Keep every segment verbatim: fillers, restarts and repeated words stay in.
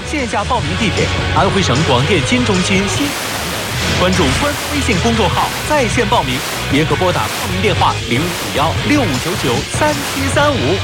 线下报名地点：安徽省广电金中心新。关注官方微信公众号在线报名，也可拨打报名电话零五幺六五九九三七三五。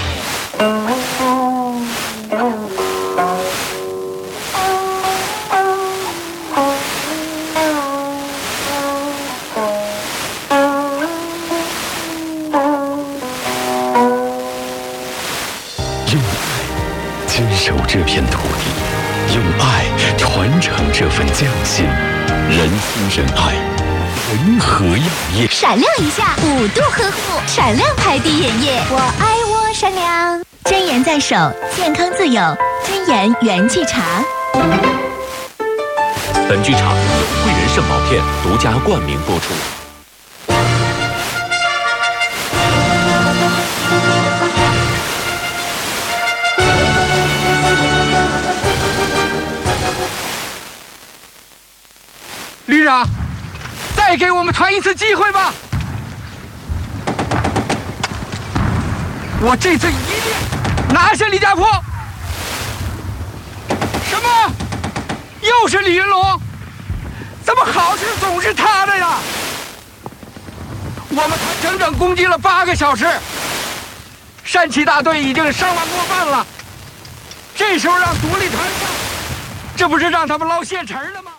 用爱坚守这片土地，用爱传承这份匠心。人心仁爱，仁和药业。 闪亮一下，五度呵护，闪亮牌滴眼液，我爱我闪亮。真颜在手，健康自有。真颜元气茶。 本剧场由汇仁圣宝片独家冠名播出。 旅长，再给我们团一次机会吧！我这次一定拿下李家坡！什么？又是李云龙？怎么好事总是他的呀？我们团整整攻击了八个小时，山崎大队已经伤亡过半了。这时候让独立团上，这不是让他们捞现成的吗？